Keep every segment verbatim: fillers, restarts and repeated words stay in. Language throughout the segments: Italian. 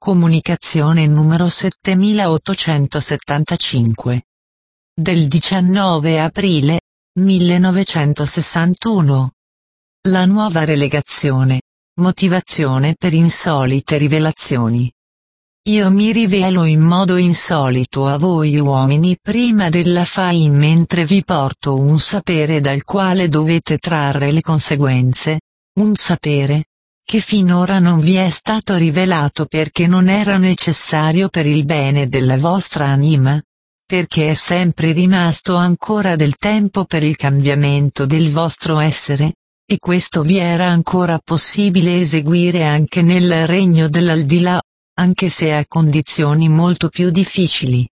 Comunicazione numero settemilaottocentosettantacinque. Del diciannove aprile millenovecentosessantuno. La nuova relegazione. Motivazione per insolite rivelazioni. Io mi rivelo in modo insolito a voi uomini prima della fine mentre vi porto un sapere dal quale dovete trarre le conseguenze, un sapere che finora non vi è stato rivelato perché non era necessario per il bene della vostra anima, perché è sempre rimasto ancora del tempo per il cambiamento del vostro essere, e questo vi era ancora possibile eseguire anche nel regno dell'aldilà, anche se a condizioni molto più difficili.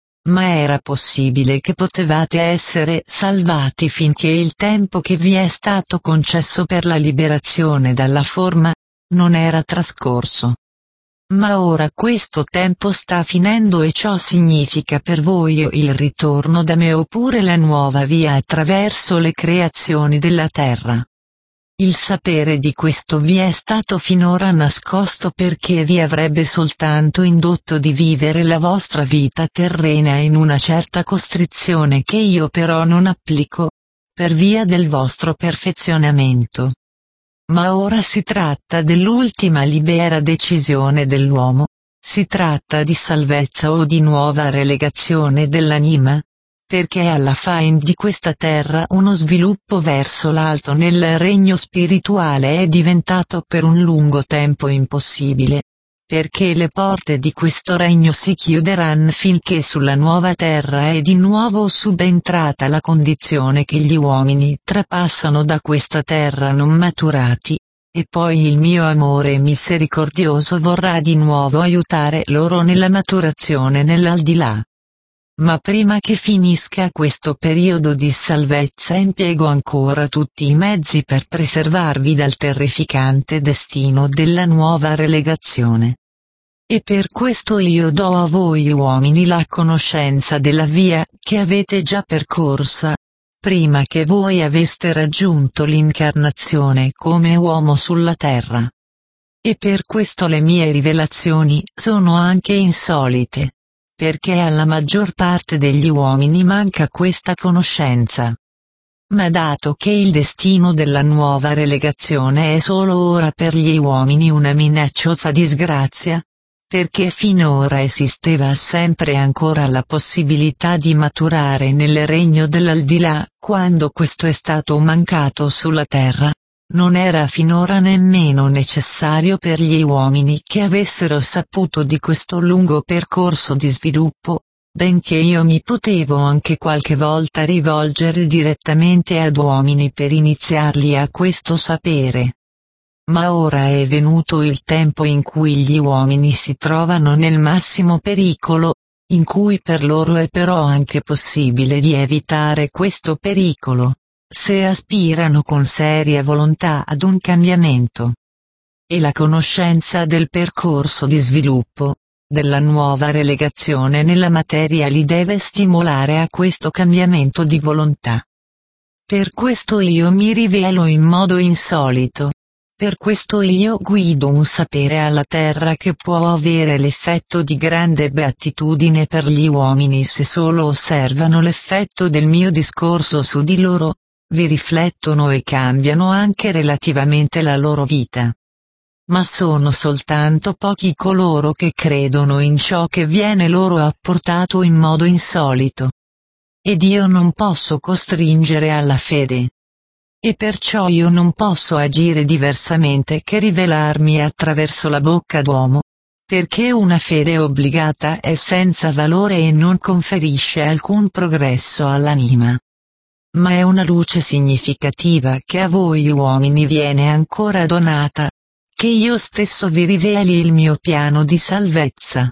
Ma era possibile che potevate essere salvati finché il tempo che vi è stato concesso per la liberazione dalla forma non era trascorso. Ma ora questo tempo sta finendo e ciò significa per voi il ritorno da me oppure la nuova via attraverso le creazioni della terra. Il sapere di questo vi è stato finora nascosto perché vi avrebbe soltanto indotto di vivere la vostra vita terrena in una certa costrizione che io però non applico, per via del vostro perfezionamento. Ma ora si tratta dell'ultima libera decisione dell'uomo, si tratta di salvezza o di nuova relegazione dell'anima, perché alla fine di questa terra uno sviluppo verso l'alto nel regno spirituale è diventato per un lungo tempo impossibile, perché le porte di questo regno si chiuderanno finché sulla nuova terra è di nuovo subentrata la condizione che gli uomini trapassano da questa terra non maturati, e poi il mio amore misericordioso vorrà di nuovo aiutare loro nella maturazione nell'aldilà. Ma prima che finisca questo periodo di salvezza impiego ancora tutti i mezzi per preservarvi dal terrificante destino della nuova relegazione. E per questo io do a voi uomini la conoscenza della via che avete già percorsa, prima che voi aveste raggiunto l'incarnazione come uomo sulla terra. E per questo le mie rivelazioni sono anche insolite, perché alla maggior parte degli uomini manca questa conoscenza. Ma dato che il destino della nuova relegazione è solo ora per gli uomini una minacciosa disgrazia, perché finora esisteva sempre ancora la possibilità di maturare nel regno dell'aldilà, quando questo è stato mancato sulla terra, non era finora nemmeno necessario per gli uomini che avessero saputo di questo lungo percorso di sviluppo, benché io mi potevo anche qualche volta rivolgere direttamente ad uomini per iniziarli a questo sapere. Ma ora è venuto il tempo in cui gli uomini si trovano nel massimo pericolo, in cui per loro è però anche possibile di evitare questo pericolo, se aspirano con seria volontà ad un cambiamento. E la conoscenza del percorso di sviluppo, della nuova relegazione nella materia li deve stimolare a questo cambiamento di volontà. Per questo io mi rivelo in modo insolito. Per questo io guido un sapere alla terra che può avere l'effetto di grande beatitudine per gli uomini se solo osservano l'effetto del mio discorso su di loro, vi riflettono e cambiano anche relativamente la loro vita. Ma sono soltanto pochi coloro che credono in ciò che viene loro apportato in modo insolito. Ed io non posso costringere alla fede. E perciò io non posso agire diversamente che rivelarmi attraverso la bocca d'uomo, perché una fede obbligata è senza valore e non conferisce alcun progresso all'anima. Ma è una luce significativa che a voi uomini viene ancora donata, che io stesso vi riveli il mio piano di salvezza.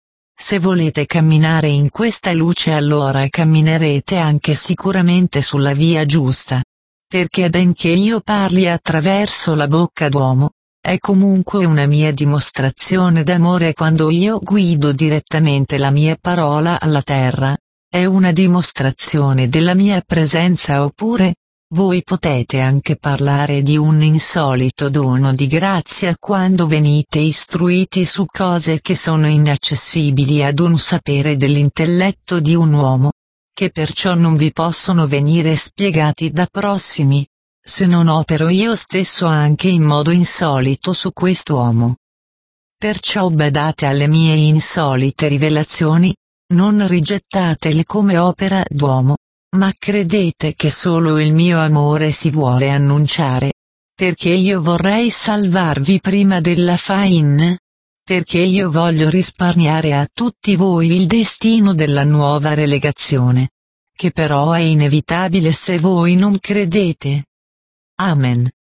Se volete camminare in questa luce allora camminerete anche sicuramente sulla via giusta. Perché benché io parli attraverso la bocca d'uomo, è comunque una mia dimostrazione d'amore quando io guido direttamente la mia parola alla terra, è una dimostrazione della mia presenza oppure, Voi potete anche parlare di un insolito dono di grazia quando venite istruiti su cose che sono inaccessibili ad un sapere dell'intelletto di un uomo, che perciò non vi possono venire spiegati da prossimi, se non opero io stesso anche in modo insolito su quest'uomo. Perciò badate alle mie insolite rivelazioni, non rigettatele come opera d'uomo, ma credete che solo il mio amore si vuole annunciare, perché io vorrei salvarvi prima della fin, perché io voglio risparmiare a tutti voi il destino della nuova relegazione, che però è inevitabile se voi non credete. Amen.